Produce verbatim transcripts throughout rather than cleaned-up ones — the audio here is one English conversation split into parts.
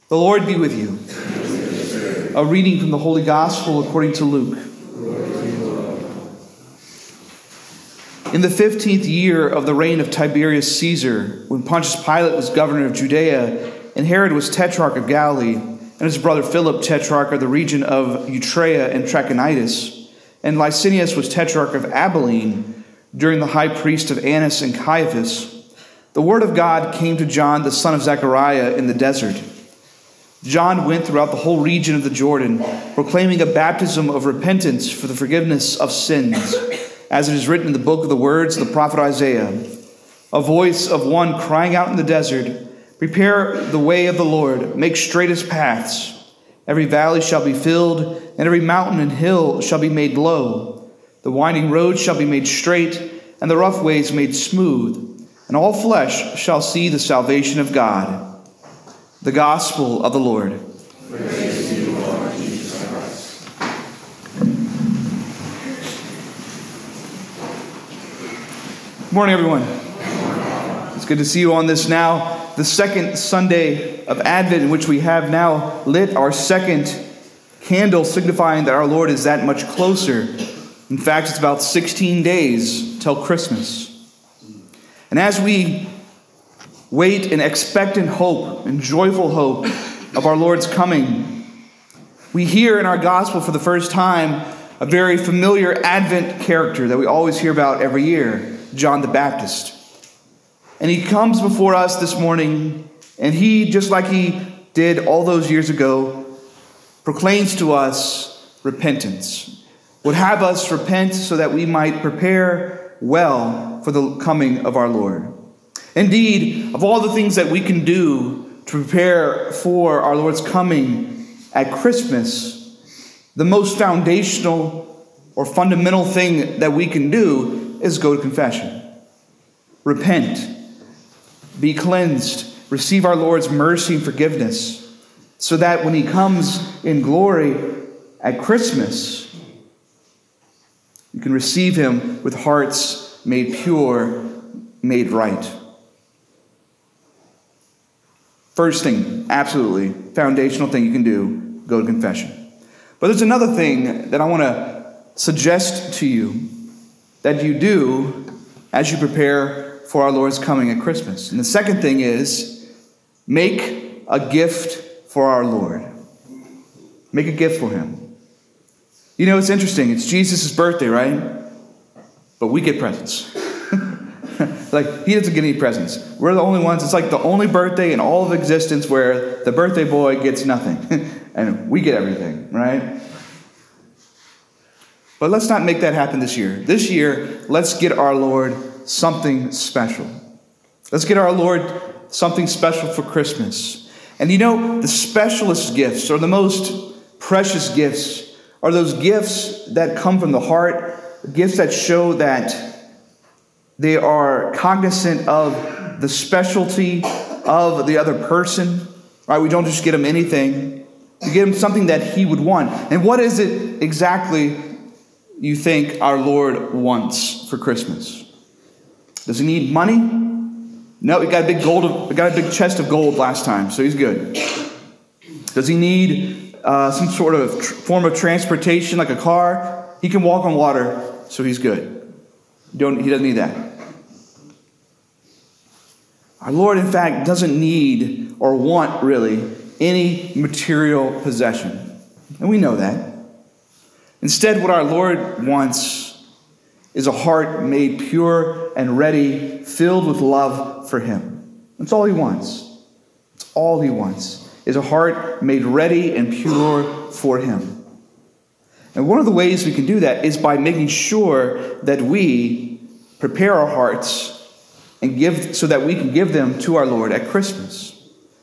The Lord be with you. A reading from the Holy Gospel according to Luke. In the fifteenth year of the reign of Tiberius Caesar, when Pontius Pilate was governor of Judea, and Herod was tetrarch of Galilee, and his brother Philip tetrarch of the region of Eutrea and Trachonitis, and Licinius was tetrarch of Abilene, during the high priest of Annas and Caiaphas, the word of God came to John, the son of Zechariah, in the desert. John went throughout the whole region of the Jordan, proclaiming a baptism of repentance for the forgiveness of sins, as it is written in the book of the words of the prophet Isaiah, a voice of one crying out in the desert, "Prepare the way of the Lord, make straight his paths. Every valley shall be filled, and every mountain and hill shall be made low. The winding roads shall be made straight, and the rough ways made smooth, and all flesh shall see the salvation of God." The Gospel of the Lord. Praise to you, Lord Jesus Christ. Good morning, everyone. It's good to see you on this now, the second Sunday of Advent, in which we have now lit our second candle, signifying that our Lord is that much closer. In fact, it's about sixteen days till Christmas. And as we wait in expectant hope and joyful hope of our Lord's coming, we hear in our gospel for the first time a very familiar Advent character that we always hear about every year, John the Baptist. And he comes before us this morning, and he, just like he did all those years ago, proclaims to us repentance, would have us repent so that we might prepare well for the coming of our Lord. Indeed, of all the things that we can do to prepare for our Lord's coming at Christmas, the most foundational or fundamental thing that we can do is go to confession. Repent, be cleansed, receive our Lord's mercy and forgiveness, so that when he comes in glory at Christmas, you can receive him with hearts made pure, made right. First thing, absolutely, foundational thing you can do, go to confession. But there's another thing that I want to suggest to you that you do as you prepare for our Lord's coming at Christmas. And the second thing is, make a gift for our Lord. Make a gift for him. You know, it's interesting. It's Jesus' birthday, right? But we get presents. Like, he doesn't get any presents. We're the only ones. It's like the only birthday in all of existence where the birthday boy gets nothing. And we get everything, right? But let's not make that happen this year. This year, let's get our Lord something special. Let's get our Lord something special for Christmas. And you know, the specialist gifts, or the most precious gifts, are those gifts that come from the heart, gifts that show that they are cognizant of the specialty of the other person. Right? We don't just get them anything. We get him something that he would want. And what is it exactly you think our Lord wants for Christmas? Does he need money? No, we got a big gold. We got a big chest of gold last time, so he's good. Does he need uh, some sort of tr- form of transportation, like a car? He can walk on water, so he's good. Don't, he doesn't need that. Our Lord, in fact, doesn't need or want, really, any material possession. And we know that. Instead, what our Lord wants is a heart made pure and ready, filled with love for him. That's all he wants. That's all he wants, is a heart made ready and pure for him. And one of the ways we can do that is by making sure that we prepare our hearts and give so that we can give them to our Lord at Christmas.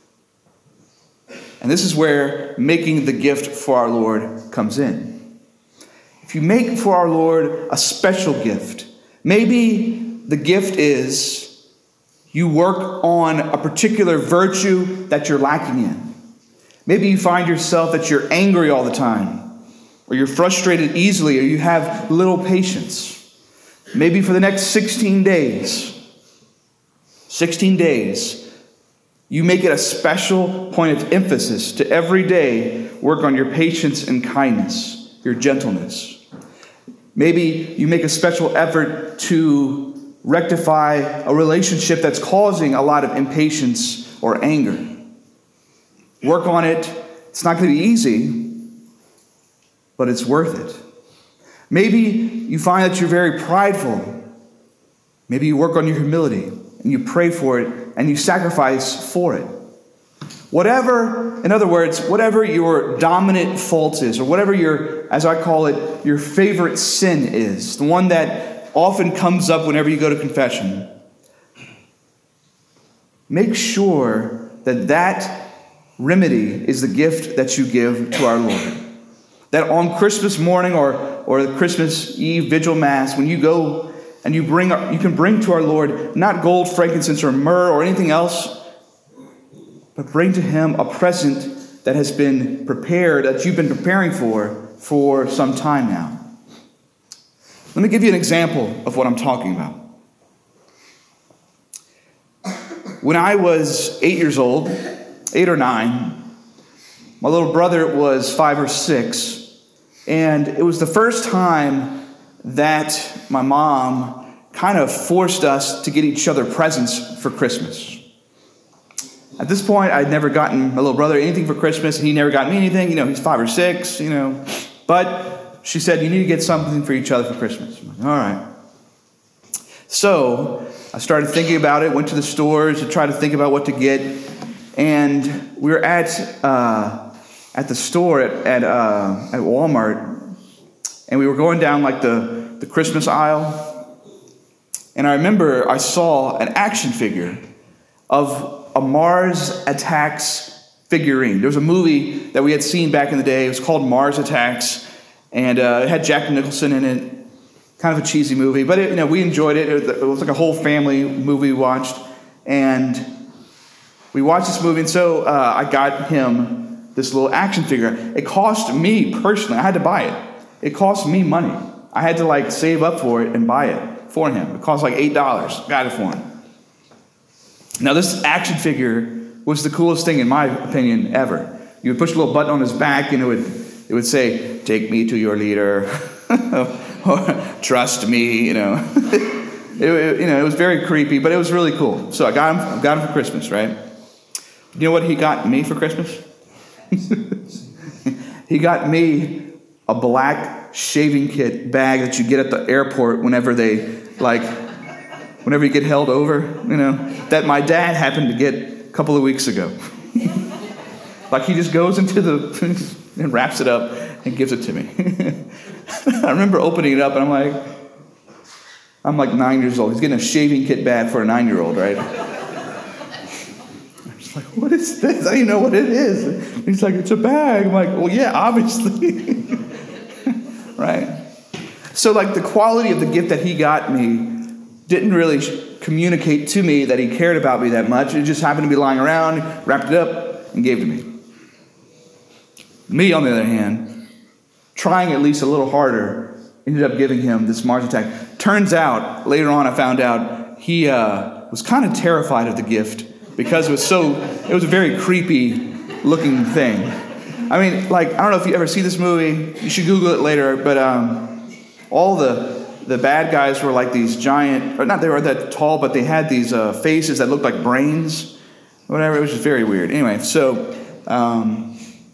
And this is where making the gift for our Lord comes in. If you make for our Lord a special gift, maybe the gift is you work on a particular virtue that you're lacking in. Maybe you find yourself that you're angry all the time, or you're frustrated easily, or you have little patience. Maybe for the next sixteen days, sixteen days, You make it a special point of emphasis to every day work on your patience and kindness, your gentleness. Maybe you make a special effort to rectify a relationship that's causing a lot of impatience or anger. Work on it. It's not going to be easy, but it's worth it. Maybe you find that you're very prideful. Maybe you work on your humility and you pray for it and you sacrifice for it. Whatever, in other words, whatever your dominant fault is, or whatever your, as I call it, your favorite sin is, the one that often comes up whenever you go to confession, make sure that that remedy is the gift that you give to our Lord. That on Christmas morning or, or the Christmas Eve Vigil Mass, when you go and you bring, you can bring to our Lord not gold, frankincense, or myrrh or anything else, but bring to him a present that has been prepared, that you've been preparing for for some time now. Let me give you an example of what I'm talking about. When I was eight years old, eight or nine, my little brother was five or six, and it was the first time that my mom kind of forced us to get each other presents for Christmas. At this point, I'd never gotten my little brother anything for Christmas, and he never got me anything. You know, he's five or six, you know. But she said, you need to get something for each other for Christmas. I'm like, all right. So I started thinking about it, went to the stores to try to think about what to get. And we were at uh, at the store at at, uh, at Walmart, and we were going down like the, the Christmas aisle. And I remember I saw an action figure of a Mars Attacks figurine. There was a movie that we had seen back in the day. It was called Mars Attacks, and uh, it had Jack Nicholson in it. Kind of a cheesy movie, but it, you know, we enjoyed it. It was, it was like a whole family movie we watched, and we watched this movie. And so uh, I got him this little action figure. It cost me personally. I had to buy it. It cost me money. I had to like save up for it and buy it for him. It cost like eight dollars. Got it for him. Now, this action figure was the coolest thing, in my opinion, ever. You would push a little button on his back, and it would it would say, "Take me to your leader," or "Trust me." You know, it, it, you know, it was very creepy, but it was really cool. So I got him, got him for Christmas, right? You know what he got me for Christmas? He got me a black shaving kit bag that you get at the airport whenever they like. Whenever you get held over, you know, that my dad happened to get a couple of weeks ago. Like he just goes into the, and wraps it up and gives it to me. I remember opening it up and I'm like, I'm like nine years old. He's getting a shaving kit bag for a nine-year-old, right? I'm just like, what is this? I don't even know what it is. He's like, it's a bag. I'm like, well, yeah, obviously. Right? So like the quality of the gift that he got me didn't really communicate to me that he cared about me that much. It just happened to be lying around, wrapped it up, and gave it to me. Me, on the other hand, trying at least a little harder, ended up giving him this Mars Attack. Turns out, later on I found out, he uh, was kind of terrified of the gift because it was so, it was a very creepy looking thing. I mean, like, I don't know if you ever see this movie. You should Google it later, but um, all the The bad guys were like these giant, or not they were that tall, but they had these uh, faces that looked like brains, whatever. It was just very weird. Anyway, so um,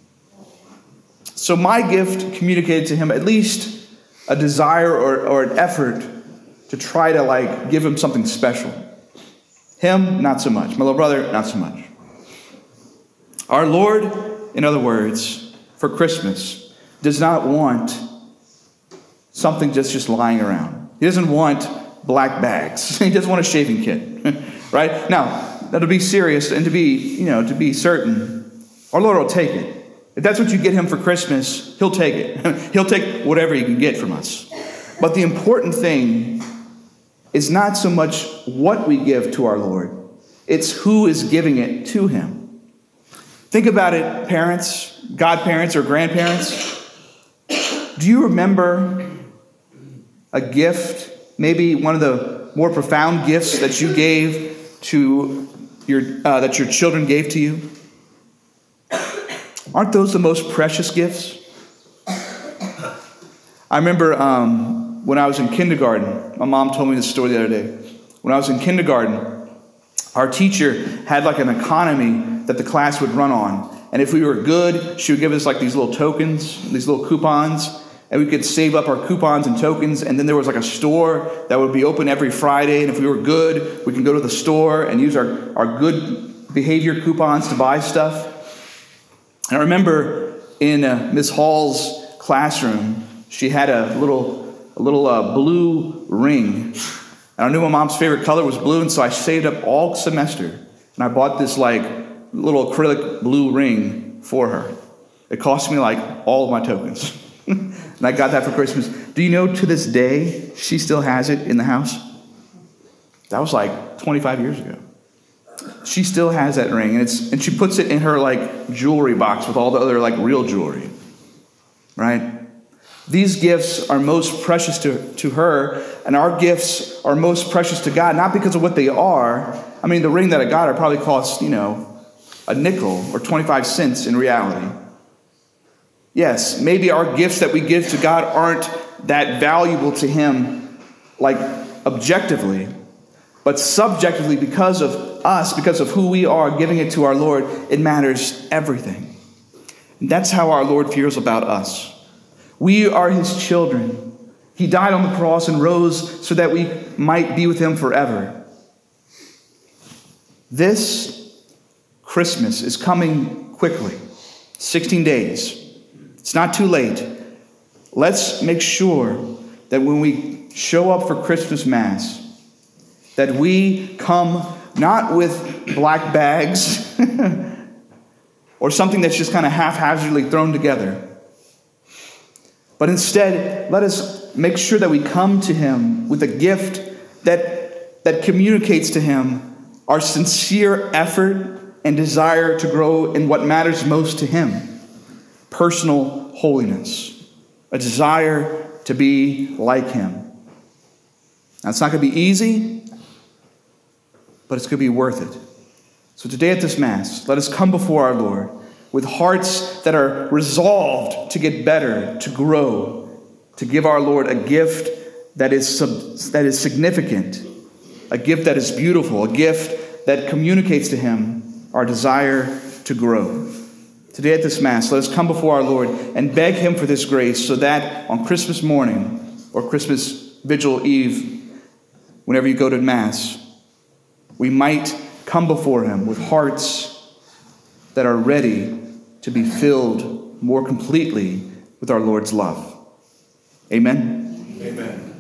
so my gift communicated to him at least a desire or, or an effort to try to like give him something special. Him, not so much. My little brother, not so much. Our Lord, in other words, for Christmas, does not want something just, just lying around. He doesn't want black bags. He doesn't want a shaving kit, right? Now, now, to be serious and to be, you know, to be certain, our Lord will take it. If that's what you get him for Christmas, he'll take it. He'll take whatever he can get from us. But the important thing is not so much what we give to our Lord. It's who is giving it to him. Think about it, parents, godparents, or grandparents. Do you remember a gift, maybe one of the more profound gifts that you gave to your, uh, that your children gave to you? Aren't those the most precious gifts? I remember um, when I was in kindergarten, my mom told me this story the other day. When I was in kindergarten, our teacher had like an economy that the class would run on. And if we were good, she would give us like these little tokens, these little coupons, and we could save up our coupons and tokens. And then there was like a store that would be open every Friday. And if we were good, we can go to the store and use our, our good behavior coupons to buy stuff. And I remember in uh, Miss Hall's classroom, she had a little, a little uh, blue ring. And I knew my mom's favorite color was blue, and so I saved up all semester. And I bought this like little acrylic blue ring for her. It cost me like all of my tokens. And I got that for Christmas. Do you know to this day, she still has it in the house? That was like twenty-five years ago. She still has that ring, and it's and she puts it in her like jewelry box with all the other like real jewelry. Right? These gifts are most precious to, to her, and our gifts are most precious to God, not because of what they are. I mean, the ring that I got her probably cost, you know, a nickel or twenty-five cents in reality. Yes, maybe our gifts that we give to God aren't that valuable to Him, like objectively, but subjectively, because of us, because of who we are, giving it to our Lord, it matters everything. And that's how our Lord feels about us. We are His children. He died on the cross and rose so that we might be with Him forever. This Christmas is coming quickly, sixteen days. It's not too late. Let's make sure that when we show up for Christmas Mass, that we come not with black bags or something that's just kind of haphazardly thrown together, but instead, let us make sure that we come to Him with a gift that, that communicates to Him our sincere effort and desire to grow in what matters most to Him. Personal holiness, a desire to be like Him. Now, it's not going to be easy, but it's going to be worth it. So today at this Mass, let us come before our Lord with hearts that are resolved to get better, to grow, to give our Lord a gift that is sub- that is significant, a gift that is beautiful, a gift that communicates to Him our desire to grow. Today at this Mass, let us come before our Lord and beg Him for this grace so that on Christmas morning or Christmas Vigil Eve, whenever you go to Mass, we might come before Him with hearts that are ready to be filled more completely with our Lord's love. Amen? Amen.